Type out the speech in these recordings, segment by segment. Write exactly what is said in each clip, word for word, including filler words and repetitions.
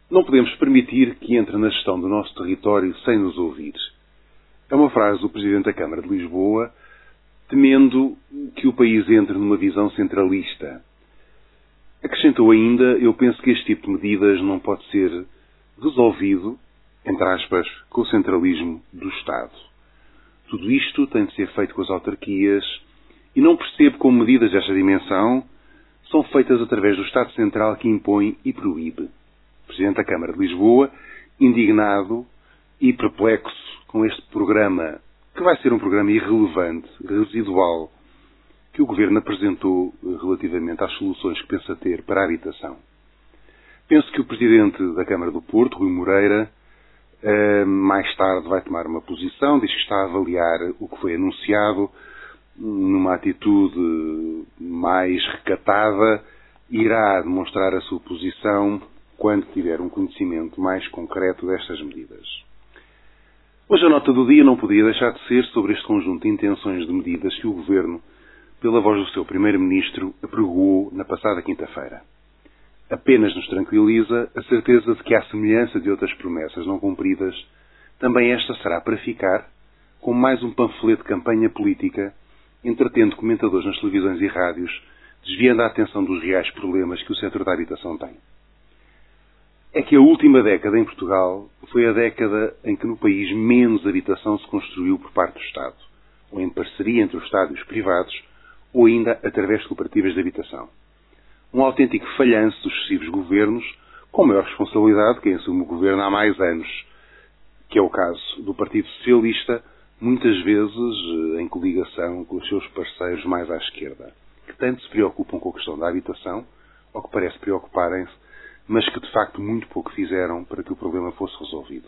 Não podemos permitir que entre na gestão do nosso território sem nos ouvir. É uma frase do Presidente da Câmara de Lisboa, temendo que o país entre numa visão centralista. Acrescentou ainda: eu penso que este tipo de medidas não pode ser resolvido, entre aspas, com o centralismo do Estado. Tudo isto tem de ser feito com as autarquias e não percebo como medidas desta dimensão são feitas através do Estado Central que impõe e proíbe. O Presidente da Câmara de Lisboa, indignado e perplexo com este programa, que vai ser um programa irrelevante, residual, que o Governo apresentou relativamente às soluções que pensa ter para a habitação. Penso que o Presidente da Câmara do Porto, Rui Moreira, mais tarde vai tomar uma posição, diz que está a avaliar o que foi anunciado, numa atitude mais recatada, irá demonstrar a sua posição quando tiver um conhecimento mais concreto destas medidas. Hoje a nota do dia não podia deixar de ser sobre este conjunto de intenções de medidas que o Governo, pela voz do seu Primeiro-Ministro, apregoou na passada quinta-feira. Apenas nos tranquiliza a certeza de que, à semelhança de outras promessas não cumpridas, também esta será para ficar, como mais um panfleto de campanha política, entretendo comentadores nas televisões e rádios, desviando a atenção dos reais problemas que o setor da habitação tem. É que a última década em Portugal foi a década em que no país menos habitação se construiu por parte do Estado, ou em parceria entre o Estado e os privados, ou ainda através de cooperativas de habitação. Um autêntico falhanço dos sucessivos governos, com maior responsabilidade quem assume o governo há mais anos, que é o caso do Partido Socialista, muitas vezes em coligação com os seus parceiros mais à esquerda, que tanto se preocupam com a questão da habitação, ou que parece preocuparem-se, mas que de facto muito pouco fizeram para que o problema fosse resolvido.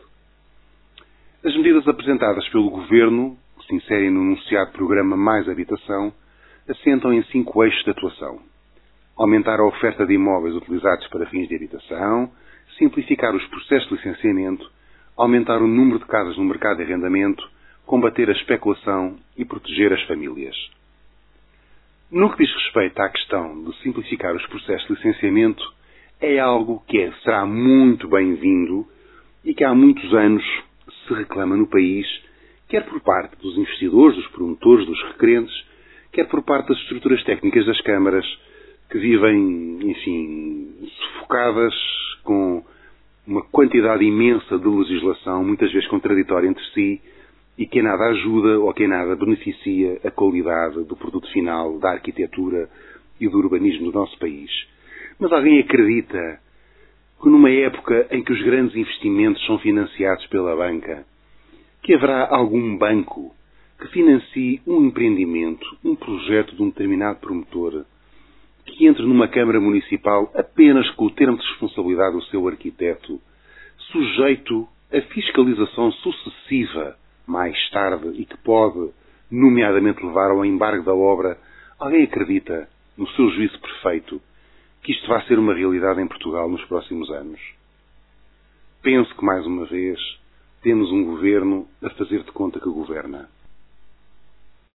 As medidas apresentadas pelo Governo, que se inserem no anunciado programa Mais Habitação, assentam em cinco eixos de atuação: aumentar a oferta de imóveis utilizados para fins de habitação, simplificar os processos de licenciamento, aumentar o número de casas no mercado de arrendamento, combater a especulação e proteger as famílias. No que diz respeito à questão de simplificar os processos de licenciamento, é algo que é, será muito bem-vindo e que há muitos anos se reclama no país, quer por parte dos investidores, dos promotores, dos requerentes, quer por parte das estruturas técnicas das câmaras, que vivem, enfim, sufocadas com uma quantidade imensa de legislação, muitas vezes contraditória entre si, e que em nada ajuda ou que em nada beneficia a qualidade do produto final, da arquitetura e do urbanismo do nosso país. Mas alguém acredita que numa época em que os grandes investimentos são financiados pela banca, que haverá algum banco que financie um empreendimento, um projeto de um determinado promotor, que entre numa Câmara Municipal apenas com o termo de responsabilidade do seu arquiteto, sujeito a fiscalização sucessiva mais tarde e que pode, nomeadamente, levar ao embargo da obra? Alguém acredita, no seu juízo perfeito, que isto vai ser uma realidade em Portugal nos próximos anos? Penso que, mais uma vez, temos um governo a fazer de conta que governa.